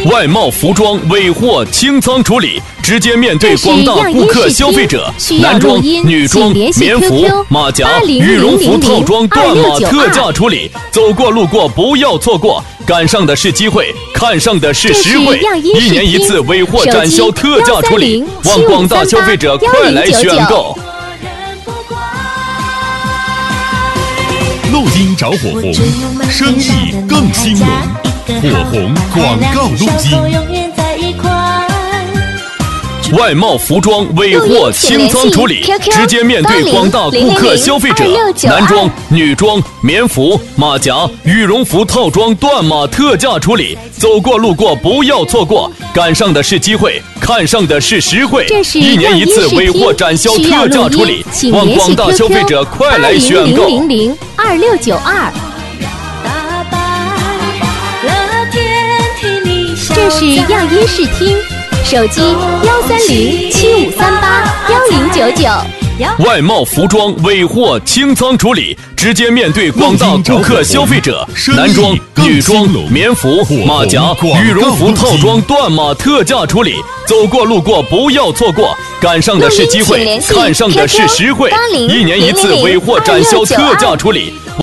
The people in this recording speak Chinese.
外贸服装尾货清仓处理，直接面对广大顾客消费者。男装、女装、棉服、马甲、羽绒服套装断码特价处理，走过路过不要错过，赶上的是机会，看上的是实惠。1年1次尾货展销特价处理，望广大消费者快来选购。 录音找火红，生意更兴隆。火红广告录音。 外贸服装尾货清仓处理，直接面对广大顾客消费者。男装、女装、棉服、马甲、羽绒服套装断码特价处理，走过路过不要错过，赶上的是机会，看上的是实惠。1年1次尾货展销特价处理，望广大消费者快来选购。 00002692。这是样衣视听，手机13075381099。 外贸服装尾货清仓处理，直接面对广大顾客消费者。男装、女装、棉服、马甲、羽绒服套装断码特价处理，走过路过不要错过，赶上的是机会，看上的是实惠。1年1次尾货展销特价处理。